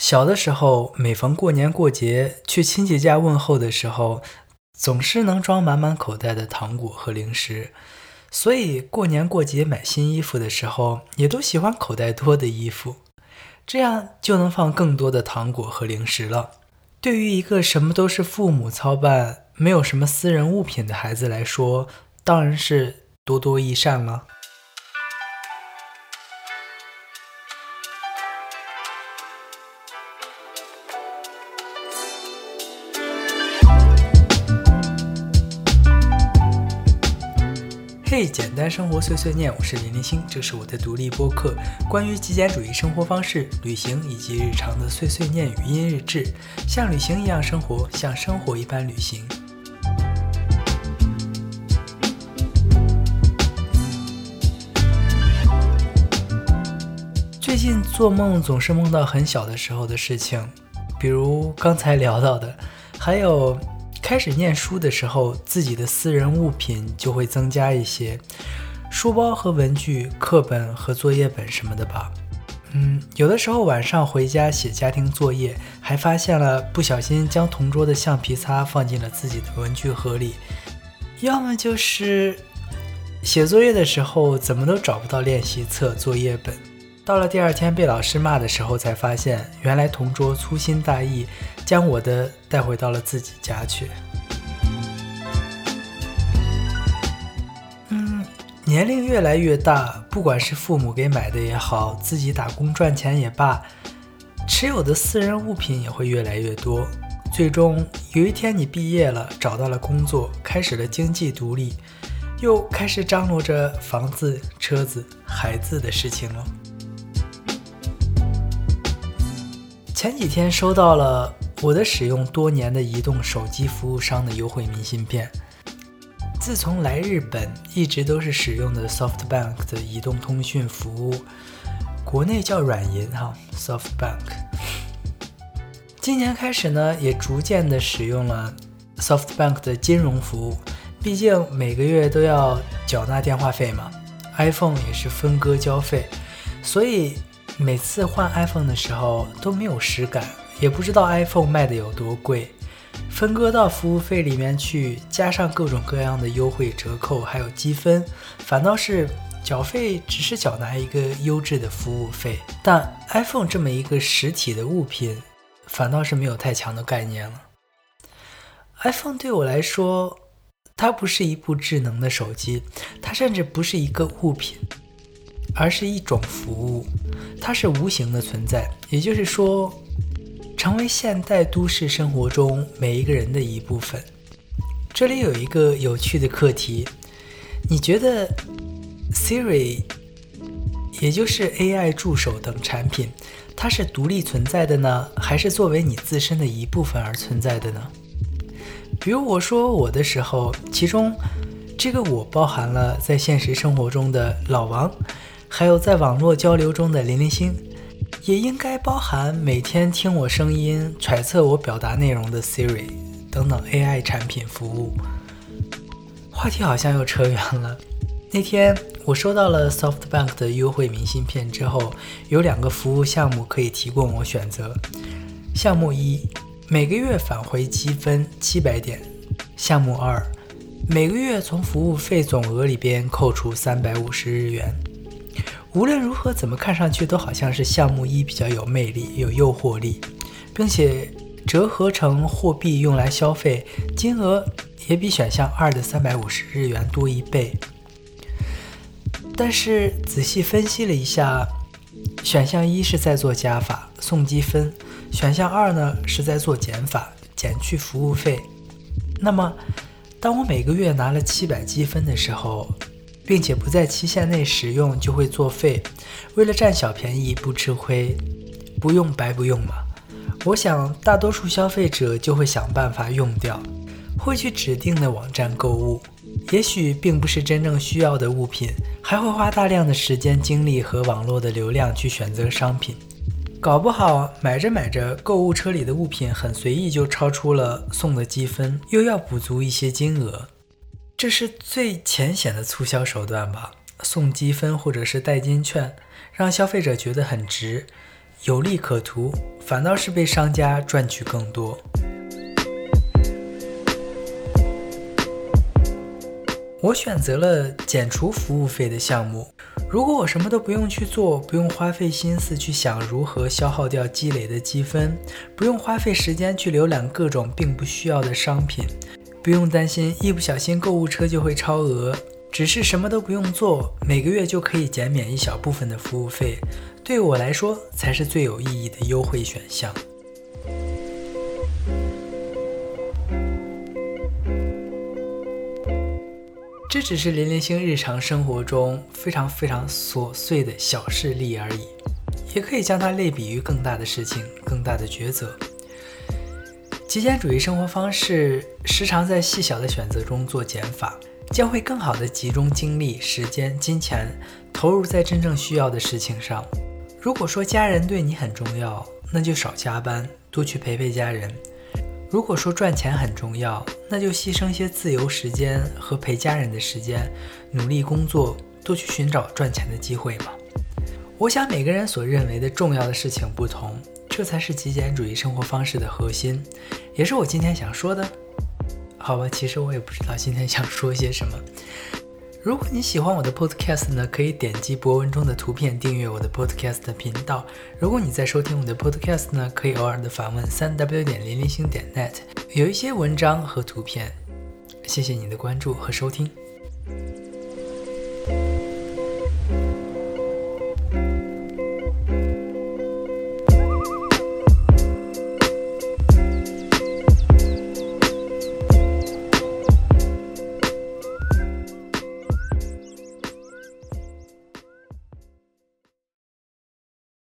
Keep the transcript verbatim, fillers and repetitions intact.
小的时候，每逢过年过节去亲戚家问候的时候，总是能装满满口袋的糖果和零食，所以过年过节买新衣服的时候，也都喜欢口袋多的衣服，这样就能放更多的糖果和零食了。对于一个什么都是父母操办，没有什么私人物品的孩子来说，当然是多多益善了。嘿，简单生活碎碎念，我是林林星，这是我的独立播客，关于极简主义生活方式、旅行以及日常的碎碎念语音日志，像旅行一样生活，像生活一般旅行。最近做梦总是梦到很小的时候的事情，比如刚才聊到的，还有开始念书的时候，自己的私人物品就会增加一些，书包和文具、课本和作业本什么的吧。嗯，有的时候晚上回家写家庭作业，还发现了不小心将同桌的橡皮擦放进了自己的文具盒里，要么就是写作业的时候怎么都找不到练习册、作业本。到了第二天被老师骂的时候，才发现原来同桌粗心大意，将我的带回到了自己家去。嗯，年龄越来越大，不管是父母给买的也好，自己打工赚钱也罢，持有的私人物品也会越来越多。最终有一天你毕业了，找到了工作，开始了经济独立，又开始张罗着房子、车子、孩子的事情了。前几天收到了我的使用多年的移动手机服务商的优惠明信片。自从来日本，一直都是使用的 SoftBank 的移动通讯服务，国内叫软银哈 SoftBank。今年开始呢，也逐渐的使用了 SoftBank 的金融服务，毕竟每个月都要缴纳电话费嘛， iPhone 也是分割交费，所以每次换 iPhone 的时候都没有实感，也不知道 iPhone 卖的有多贵，分割到服务费里面去，加上各种各样的优惠折扣还有积分，反倒是缴费只是缴纳一个优质的服务费，但 iPhone 这么一个实体的物品反倒是没有太强的概念了。 iPhone 对我来说，它不是一部智能的手机，它甚至不是一个物品，而是一种服务，它是无形的存在，也就是说成为现代都市生活中每一个人的一部分。这里有一个有趣的课题，你觉得 Siri 也就是 A I 助手等产品，它是独立存在的呢，还是作为你自身的一部分而存在的呢？比如我说我的时候，其中这个我包含了在现实生活中的老王，还有在网络交流中的林林星，也应该包含每天听我声音、揣测我表达内容的 Siri 等等 A I 产品服务。话题好像又扯远了。那天我收到了 SoftBank 的优惠明信片之后，有两个服务项目可以提供我选择。项目一，每个月返回积分七百点。项目二，每个月从服务费总额里边扣除三百五十日元。无论如何怎么看上去都好像是项目一比较有魅力、有诱惑力，并且折合成货币用来消费，金额也比选项二的三百五十日元多一倍。但是仔细分析了一下，选项一是在做加法送积分，选项二呢是在做减法减去服务费。那么当我每个月拿了七百积分的时候，并且不在期限内使用就会作废，为了占小便宜不吃亏，不用白不用嘛。我想大多数消费者就会想办法用掉，会去指定的网站购物，也许并不是真正需要的物品，还会花大量的时间精力和网络的流量去选择商品，搞不好买着买着购物车里的物品很随意就超出了送的积分，又要补足一些金额。这是最浅显的促销手段吧，送积分或者是代金券，让消费者觉得很值， 有利可图，反倒是被商家赚取更多。我选择了减除服务费的项目。如果我什么都不用去做，不用花费心思去想如何消耗掉积累的积分，不用花费时间去浏览各种并不需要的商品，不用担心一不小心购物车就会超额，只是什么都不用做，每个月就可以减免一小部分的服务费，对我来说才是最有意义的优惠选项。这只是林林星日常生活中非常非常琐碎的小事例而已，也可以将它类比于更大的事情，更大的抉择。极简主义生活方式时常在细小的选择中做减法，将会更好地集中精力、时间、金钱投入在真正需要的事情上。如果说家人对你很重要，那就少加班，多去陪陪家人。如果说赚钱很重要，那就牺牲些自由时间和陪家人的时间，努力工作，多去寻找赚钱的机会嘛。我想每个人所认为的重要的事情不同，这才是极简主义生活方式的核心，也是我今天想说的。好吧，其实我也不知道今天想说些什么。如果你喜欢我的 podcast 呢，可以点击博文中的图片订阅我的 podcast 的频道。如果你在收听我的 podcast 呢，可以偶尔的访问 三 w 点零零星点 net， 有一些文章和图片。谢谢你的关注和收听。